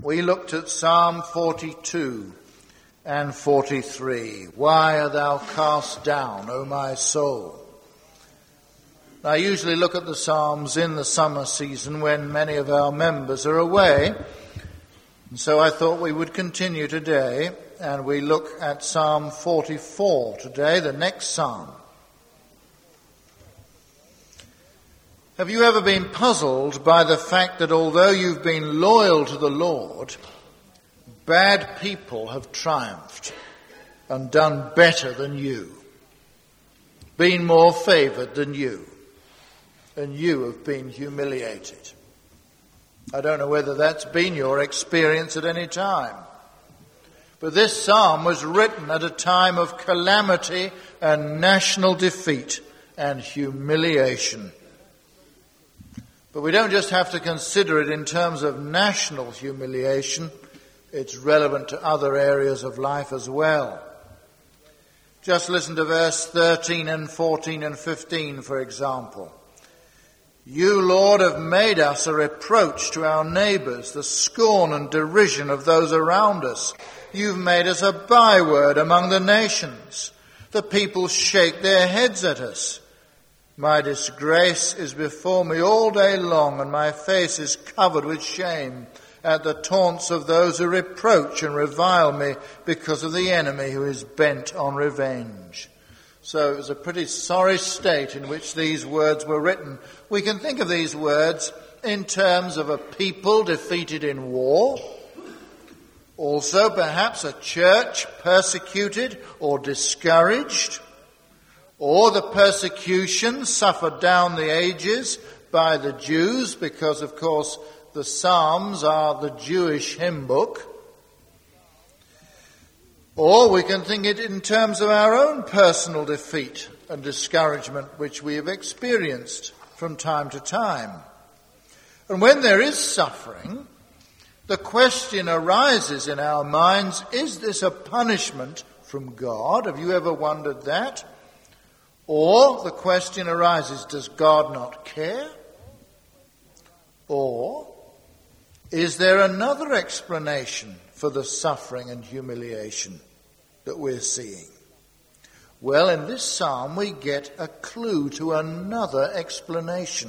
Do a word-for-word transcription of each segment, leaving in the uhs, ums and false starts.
we looked at Psalm forty-two and forty-three. Why art thou cast down, O my soul? I usually look at the Psalms in the summer season when many of our members are away. And so I thought we would continue today, and we look at Psalm forty-four today, the next psalm. Have you ever been puzzled by the fact that although you've been loyal to the Lord, bad people have triumphed and done better than you, been more favoured than you, and you have been humiliated? I don't know whether that's been your experience at any time. But this psalm was written at a time of calamity and national defeat and humiliation. But we don't just have to consider it in terms of national humiliation. It's relevant to other areas of life as well. Just listen to verse thirteen and fourteen and fifteen, for example. You, Lord, have made us a reproach to our neighbours, the scorn and derision of those around us. You've made us a byword among the nations. The people shake their heads at us. My disgrace is before me all day long, and my face is covered with shame at the taunts of those who reproach and revile me because of the enemy who is bent on revenge. So it was a pretty sorry state in which these words were written. We can think of these words in terms of a people defeated in war. Also, perhaps a church persecuted or discouraged. Or the persecution suffered down the ages by the Jews, because, of course, the Psalms are the Jewish hymn book. Or we can think it in terms of our own personal defeat and discouragement, which we have experienced from time to time. And when there is suffering, the question arises in our minds, is this a punishment from God? Have you ever wondered that? Or the question arises, does God not care? Or is there another explanation for the suffering and humiliation that we're seeing? Well, in this psalm we get a clue to another explanation.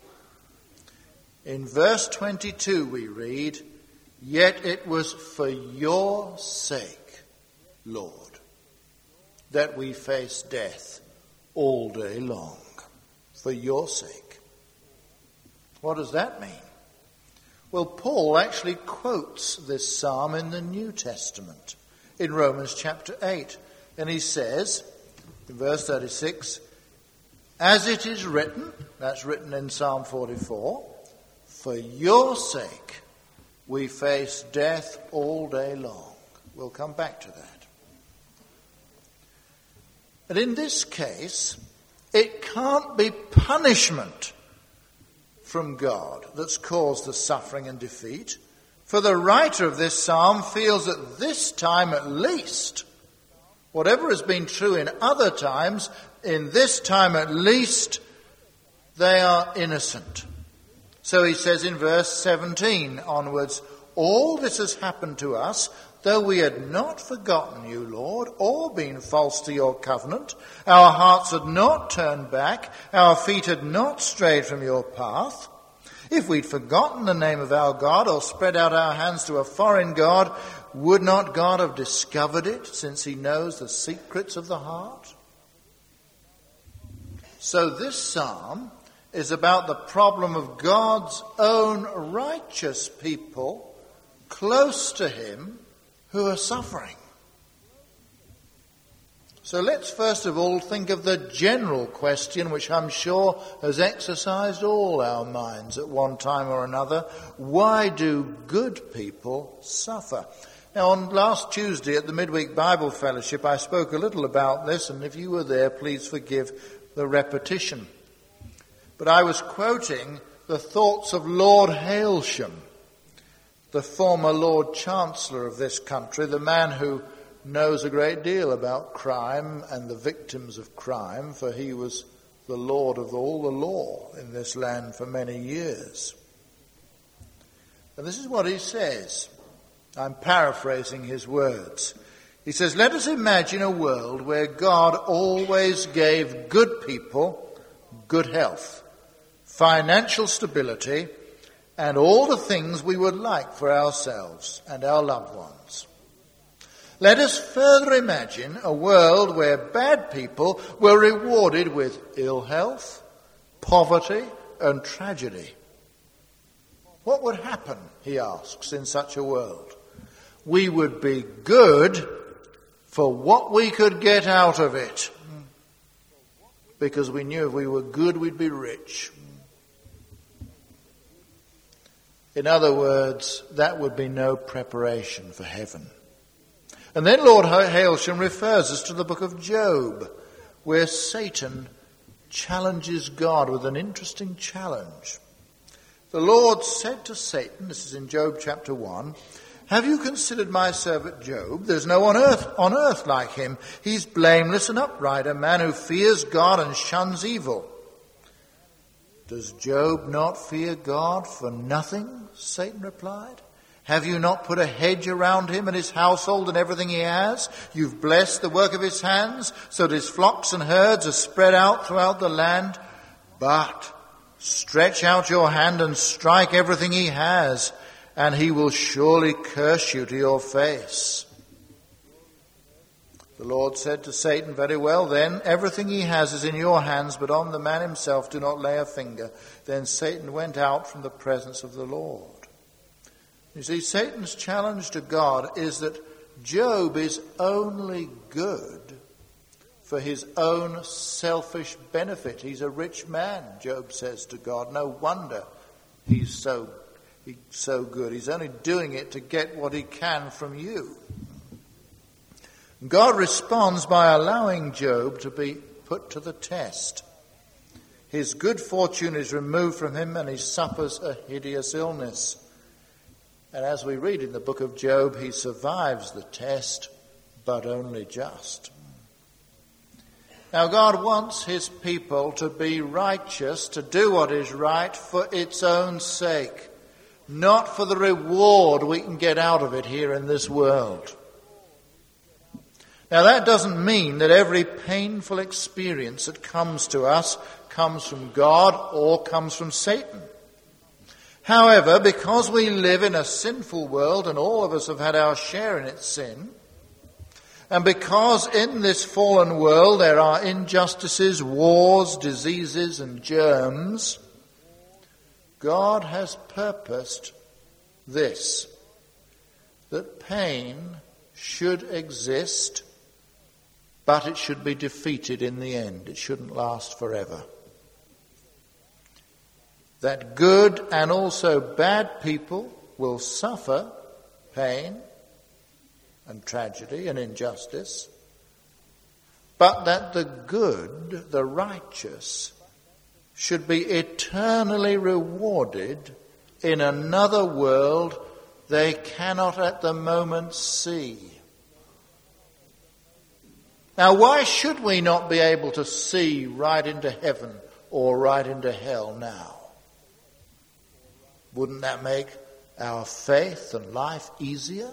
In verse twenty-two we read, yet it was for your sake, Lord, that we face death all day long. For your sake. What does that mean? Well, Paul actually quotes this psalm in the New Testament, in Romans chapter eight. And he says, in verse thirty-six, as it is written, that's written in Psalm forty-four, for your sake we face death all day long. We'll come back to that. And in this case, it can't be punishment from God that's caused the suffering and defeat. For the writer of this psalm feels at this time at least, whatever has been true in other times, in this time at least, they are innocent. So he says in verse seventeen onwards, all this has happened to us, though we had not forgotten you, Lord, or been false to your covenant. Our hearts had not turned back, our feet had not strayed from your path. If we'd forgotten the name of our God or spread out our hands to a foreign God, would not God have discovered it, since he knows the secrets of the heart? So this psalm is about the problem of God's own righteous people close to him who are suffering. So let's first of all think of the general question, which I'm sure has exercised all our minds at one time or another. Why do good people suffer? Now, on last Tuesday at the Midweek Bible Fellowship, I spoke a little about this, and if you were there, please forgive the repetition. But I was quoting the thoughts of Lord Hailsham, the former Lord Chancellor of this country, the man who knows a great deal about crime and the victims of crime, for he was the Lord of all the law in this land for many years. And this is what he says. I'm paraphrasing his words. He says, let us imagine a world where God always gave good people good health, financial stability, and all the things we would like for ourselves and our loved ones. Let us further imagine a world where bad people were rewarded with ill health, poverty, and tragedy. What would happen, he asks, in such a world? We would be good for what we could get out of it, because we knew if we were good, we'd be rich. In other words, that would be no preparation for heaven. And then Lord Hailsham refers us to the book of Job, where Satan challenges God with an interesting challenge. The Lord said to Satan, this is in Job chapter one, have you considered my servant Job? There's no one on earth, on earth like him. He's blameless and upright, a man who fears God and shuns evil. Does Job not fear God for nothing? Satan replied. Have you not put a hedge around him and his household and everything he has? You've blessed the work of his hands, so that his flocks and herds are spread out throughout the land. But stretch out your hand and strike everything he has, and he will surely curse you to your face. The Lord said to Satan, very well then, everything he has is in your hands, but on the man himself do not lay a finger. Then Satan went out from the presence of the Lord. You see, Satan's challenge to God is that Job is only good for his own selfish benefit. He's a rich man, Job says to God. No wonder he's so He's so good. He's only doing it to get what he can from you. God responds by allowing Job to be put to the test. His good fortune is removed from him and he suffers a hideous illness. And as we read in the book of Job, he survives the test, but only just. Now God wants his people to be righteous, to do what is right for its own sake. Not for the reward we can get out of it here in this world. Now that doesn't mean that every painful experience that comes to us comes from God or comes from Satan. However, because we live in a sinful world and all of us have had our share in its sin, and because in this fallen world there are injustices, wars, diseases and germs, God has purposed this, that pain should exist, but it should be defeated in the end. It shouldn't last forever. That good and also bad people will suffer pain and tragedy and injustice, but that the good, the righteous, should be eternally rewarded in another world they cannot at the moment see. Now, why should we not be able to see right into heaven or right into hell now? Wouldn't that make our faith and life easier?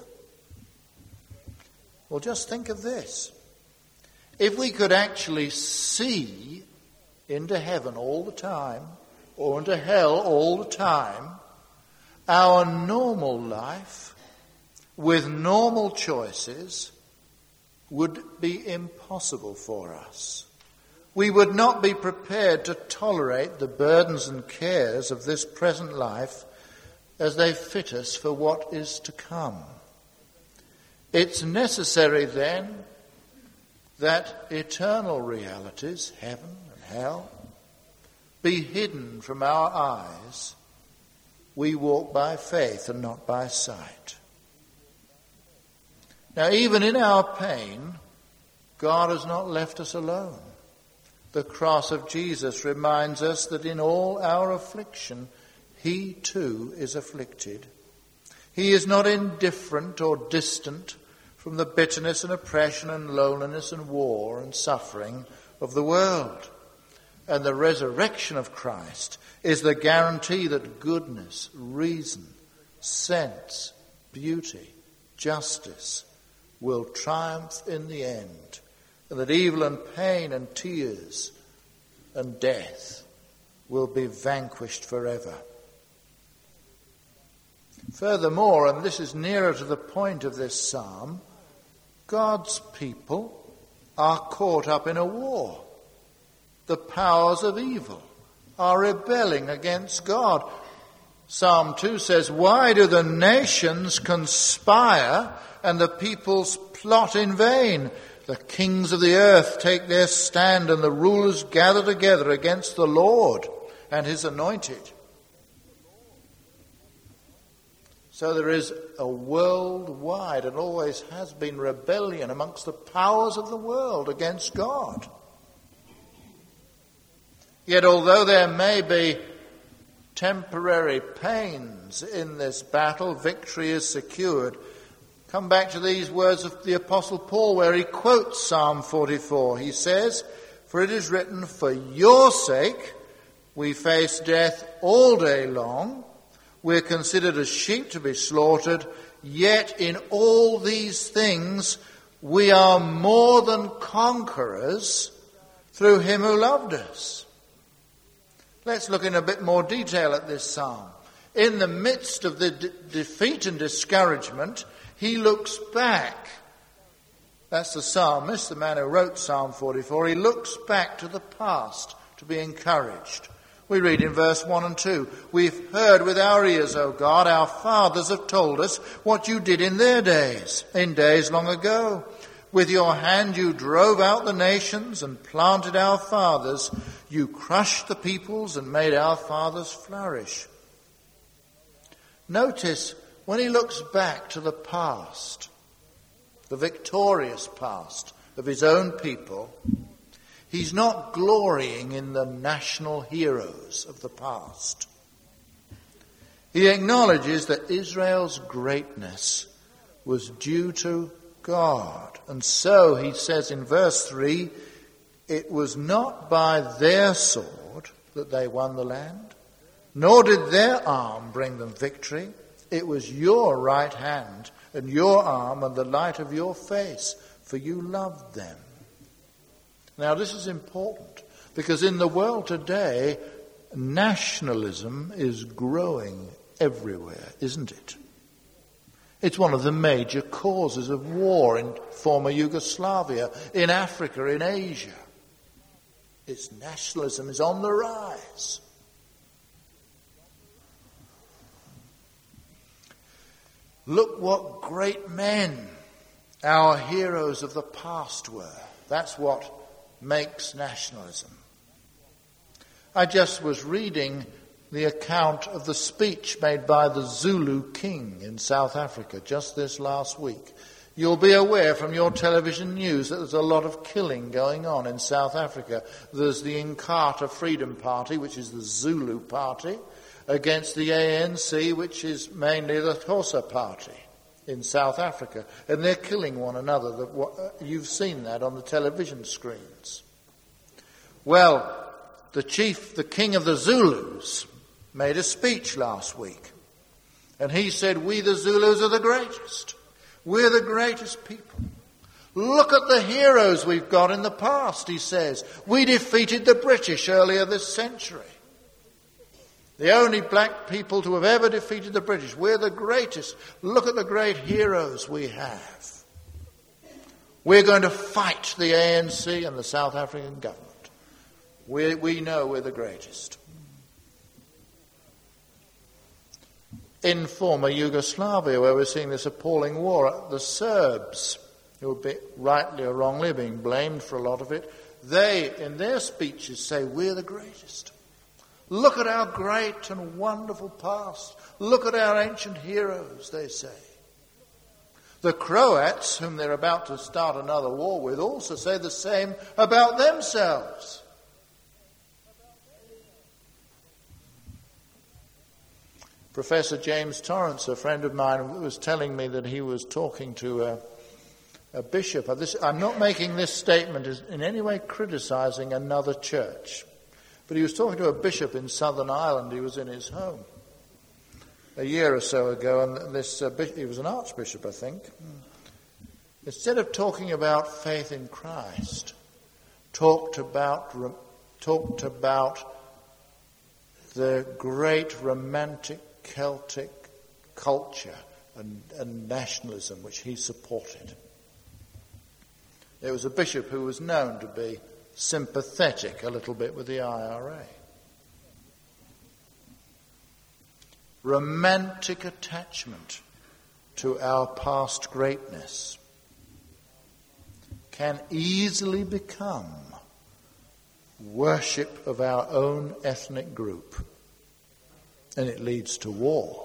Well, just think of this. If we could actually see into heaven all the time, or into hell all the time, our normal life with normal choices would be impossible for us. We would not be prepared to tolerate the burdens and cares of this present life as they fit us for what is to come. It's necessary then that eternal realities, heaven and hell, be hidden from our eyes. We walk by faith and not by sight. Now, even in our pain, God has not left us alone. The cross of Jesus reminds us that in all our affliction, he too is afflicted. He is not indifferent or distant from the bitterness and oppression and loneliness and war and suffering of the world. And the resurrection of Christ is the guarantee that goodness, reason, sense, beauty, justice will triumph in the end, and that evil and pain and tears and death will be vanquished forever. Furthermore, and this is nearer to the point of this psalm, God's people are caught up in a war. The powers of evil are rebelling against God. Psalm two says, "Why do the nations conspire and the peoples plot in vain? The kings of the earth take their stand and the rulers gather together against the Lord and his anointed." So there is a worldwide, and always has been, rebellion amongst the powers of the world against God. Yet although there may be temporary pains in this battle, victory is secured. Come back to these words of the Apostle Paul where he quotes Psalm forty-four. He says, "For it is written, for your sake we face death all day long. We're considered as sheep to be slaughtered, yet in all these things we are more than conquerors through him who loved us." Let's look in a bit more detail at this psalm. In the midst of the de- defeat and discouragement, he looks back. That's the psalmist, the man who wrote Psalm forty-four. He looks back to the past to be encouraged. We read in verse one and two, "We've heard with our ears, O God, our fathers have told us what you did in their days, in days long ago. With your hand you drove out the nations and planted our fathers. You crushed the peoples and made our fathers flourish." Notice when he looks back to the past, the victorious past of his own people, he's not glorying in the national heroes of the past. He acknowledges that Israel's greatness was due to God. And so he says in verse three, "It was not by their sword that they won the land, nor did their arm bring them victory. It was your right hand and your arm and the light of your face, for you loved them." Now this is important because in the world today, nationalism is growing everywhere, isn't it? It's one of the major causes of war in former Yugoslavia, in Africa, in Asia. Its nationalism is on the rise. Look what great men our heroes of the past were. That's what makes nationalism. I just was reading the account of the speech made by the Zulu king in South Africa just this last week. You'll be aware from your television news that there's a lot of killing going on in South Africa. There's the Inkatha Freedom Party, which is the Zulu party, against the A N C, which is mainly the Xhosa party in South Africa. And they're killing one another. You've seen that on the television screens. Well, the chief, the king of the Zulus, made a speech last week. And he said, "We the Zulus are the greatest. We're the greatest people. Look at the heroes we've got in the past," he says. "We defeated the British earlier this century. The only black people to have ever defeated the British. We're the greatest. Look at the great heroes we have. We're going to fight the A N C and the South African government. We, we know we're the greatest." In former Yugoslavia, where we're seeing this appalling war, the Serbs, who are be, rightly or wrongly being blamed for a lot of it, they, in their speeches, say, "We're the greatest. Look at our great and wonderful past. Look at our ancient heroes," they say. The Croats, whom they're about to start another war with, also say the same about themselves. Professor James Torrance, a friend of mine, was telling me that he was talking to a, a bishop. This, I'm not making this statement as in any way criticizing another church, but he was talking to a bishop in Southern Ireland. He was in his home. a year or so ago, and this uh, bishop, he was an archbishop, I think. Instead of talking about faith in Christ, talked about talked about the great romantic Celtic culture and, and nationalism which he supported. There was a bishop who was known to be sympathetic a little bit with the I R A. Romantic attachment to our past greatness can easily become worship of our own ethnic group, and it leads to war.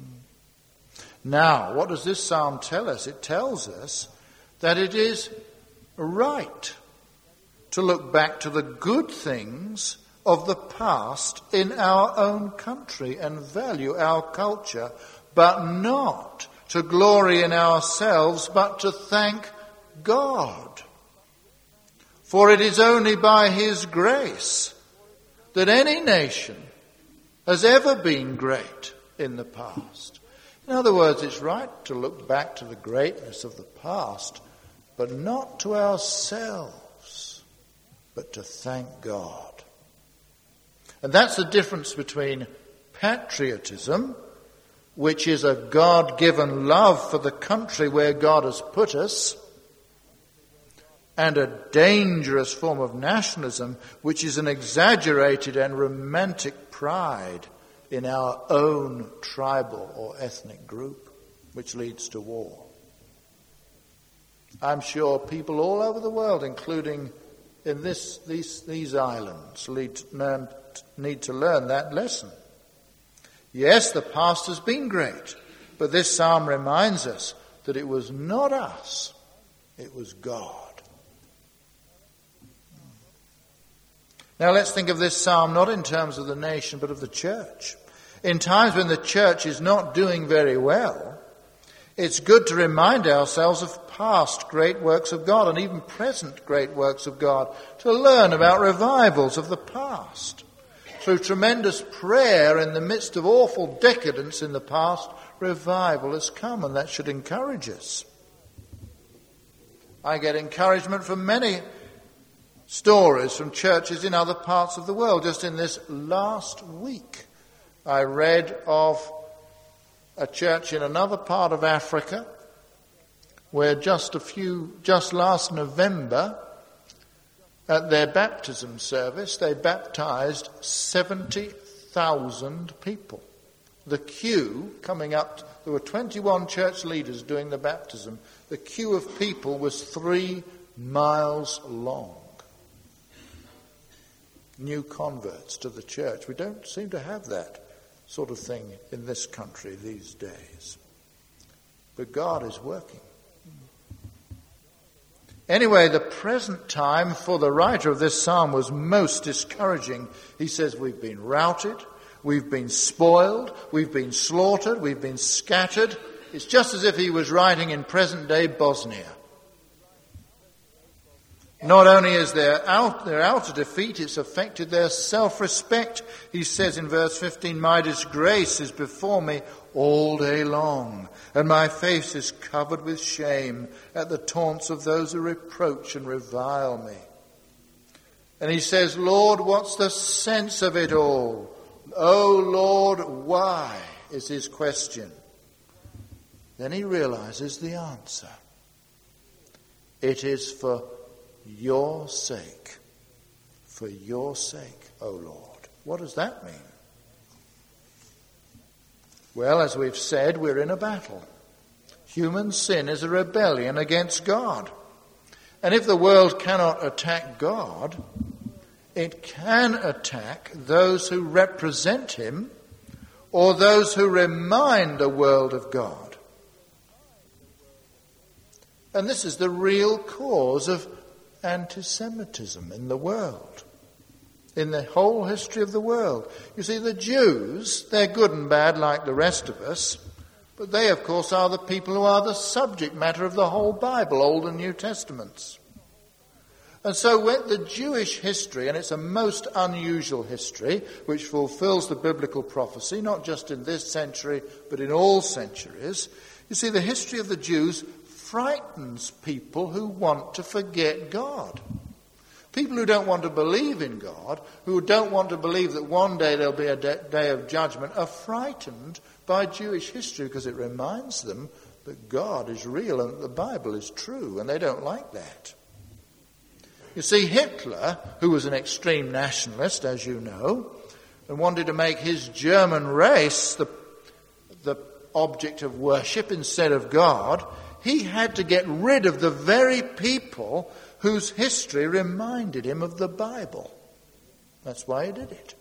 Now, what does this psalm tell us? It tells us that it is right to look back to the good things of the past in our own country and value our culture, but not to glory in ourselves, but to thank God. For it is only by His grace that any nation has ever been great in the past. In other words, it's right to look back to the greatness of the past, but not to ourselves, but to thank God. And that's the difference between patriotism, which is a God-given love for the country where God has put us, and a dangerous form of nationalism, which is an exaggerated and romantic pride in our own tribal or ethnic group, which leads to war. I'm sure people all over the world, including in this, these, these islands, need to, learn, need to learn that lesson. Yes, the past has been great, but this psalm reminds us that it was not us, it was God. Now let's think of this psalm not in terms of the nation, but of the church. In times when the church is not doing very well, it's good to remind ourselves of past great works of God and even present great works of God, to learn about revivals of the past. Through tremendous prayer in the midst of awful decadence in the past, revival has come, and that should encourage us. I get encouragement from many stories from churches in other parts of the world. Just in this last week, I read of a church in another part of Africa where just a few, just last November, at their baptism service, they baptized seventy thousand people. The queue coming up, there were twenty-one church leaders doing the baptism. The queue of people was three miles long. New converts to the church. We don't seem to have that sort of thing in this country these days. But God is working. Anyway, the present time for the writer of this psalm was most discouraging. He says we've been routed, we've been spoiled, we've been slaughtered, we've been scattered. It's just as if he was writing in present-day Bosnia. Not only is their out, their outer defeat, it's affected their self-respect. He says in verse fifteen, "My disgrace is before me all day long, and my face is covered with shame at the taunts of those who reproach and revile me." And he says, "Lord, what's the sense of it all? Oh Lord, why?" is his question. Then he realizes the answer. It is for your sake. For your sake, O Lord. What does that mean? Well, as we've said, we're in a battle. Human sin is a rebellion against God. And if the world cannot attack God, it can attack those who represent him or those who remind the world of God. And this is the real cause of anti-Semitism in the world, in the whole history of the world. You see, the Jews, they're good and bad like the rest of us, but they, of course, are the people who are the subject matter of the whole Bible, Old and New Testaments. And so when the Jewish history, and it's a most unusual history, which fulfills the biblical prophecy, not just in this century, but in all centuries, you see, the history of the Jews frightens people who want to forget God. People who don't want to believe in God, who don't want to believe that one day there'll be a day of judgment, are frightened by Jewish history because it reminds them that God is real and that the Bible is true, and they don't like that. You see, Hitler, who was an extreme nationalist, as you know, and wanted to make his German race the, the object of worship instead of God, he had to get rid of the very people whose history reminded him of the Bible. That's why he did it.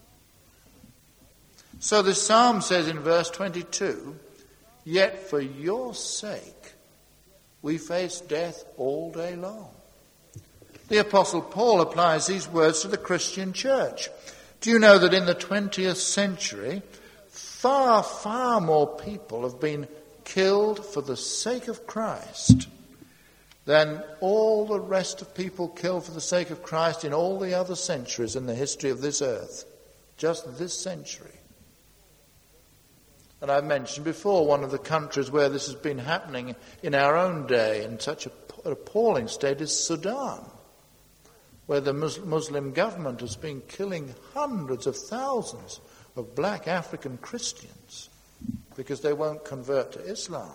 So the psalm says in verse twenty-two, "Yet for your sake we face death all day long." The Apostle Paul applies these words to the Christian church. Do you know that in the twentieth century, far, far more people have been killed for the sake of Christ than all the rest of people killed for the sake of Christ in all the other centuries in the history of this earth? Just this century. And I've mentioned before one of the countries where this has been happening in our own day in such an appalling state is Sudan, where the Muslim government has been killing hundreds of thousands of black African Christians because they won't convert to Islam.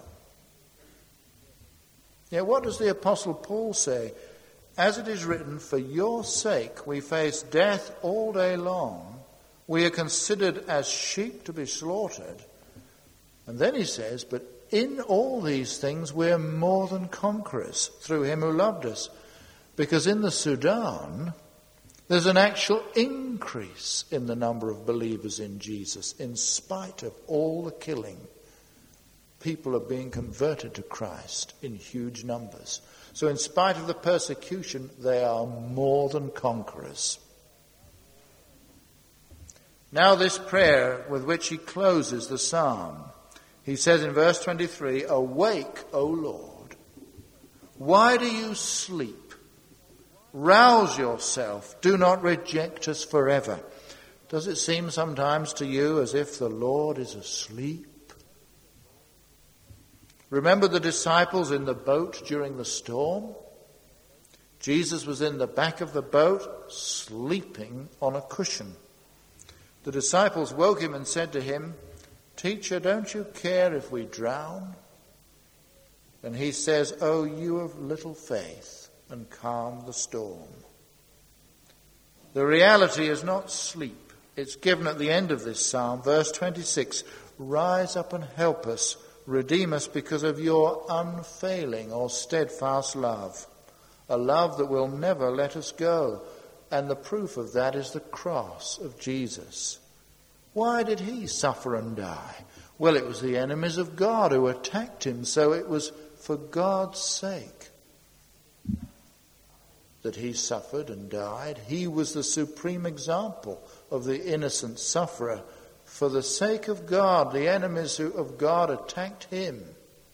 Yet what does the Apostle Paul say? As it is written, "For your sake we face death all day long. We are considered as sheep to be slaughtered." And then he says, "But in all these things we're more than conquerors through him who loved us." Because in the Sudan, there's an actual increase in the number of believers in Jesus. In spite of all the killing, people are being converted to Christ in huge numbers. So in spite of the persecution, they are more than conquerors. Now this prayer with which he closes the psalm, he says in verse twenty-three, "Awake, O Lord. Why do you sleep? Rouse yourself. Do not reject us forever." Does it seem sometimes to you as if the Lord is asleep? Remember the disciples in the boat during the storm? Jesus was in the back of the boat, sleeping on a cushion. The disciples woke him and said to him, "Teacher, don't you care if we drown?" And he says, "Oh, you of little faith," and calm the storm. The reality is not sleep. It's given at the end of this psalm, verse twenty-six, "Rise up and help us, redeem us because of your unfailing or steadfast love, a love that will never let us go." And the proof of that is the cross of Jesus. Why did he suffer and die? Well, it was the enemies of God who attacked him, so it was for God's sake that he suffered and died. He was the supreme example of the innocent sufferer. For the sake of God, the enemies of God attacked him.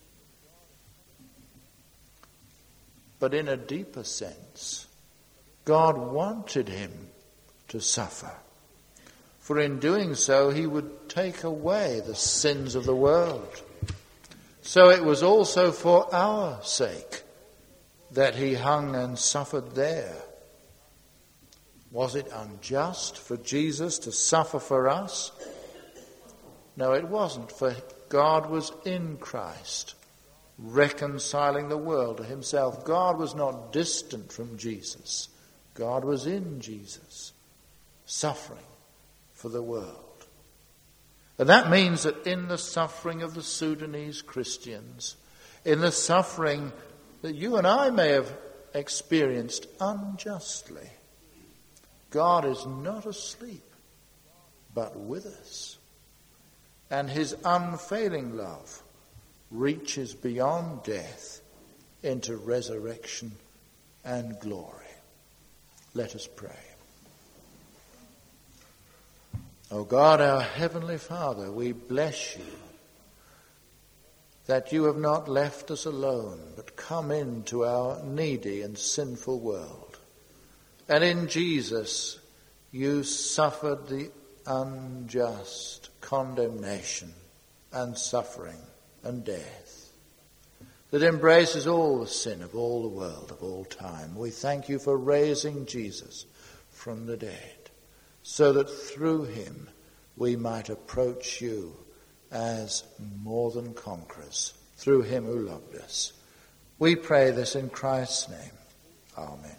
But in a deeper sense, God wanted him to suffer. For in doing so, he would take away the sins of the world. So it was also for our sake that he hung and suffered there. Was it unjust for Jesus to suffer for us? No, it wasn't, for God was in Christ, reconciling the world to himself. God was not distant from Jesus. God was in Jesus, suffering for the world. And that means that in the suffering of the Sudanese Christians, in the suffering that you and I may have experienced unjustly, God is not asleep, but with us. And his unfailing love reaches beyond death into resurrection and glory. Let us pray. O God, our Heavenly Father, we bless you that you have not left us alone, but come into our needy and sinful world. And in Jesus, you suffered the unjust condemnation and suffering and death that embraces all the sin of all the world, of all time. We thank you for raising Jesus from the dead, so that through him we might approach you as more than conquerors, through him who loved us. We pray this in Christ's name. Amen.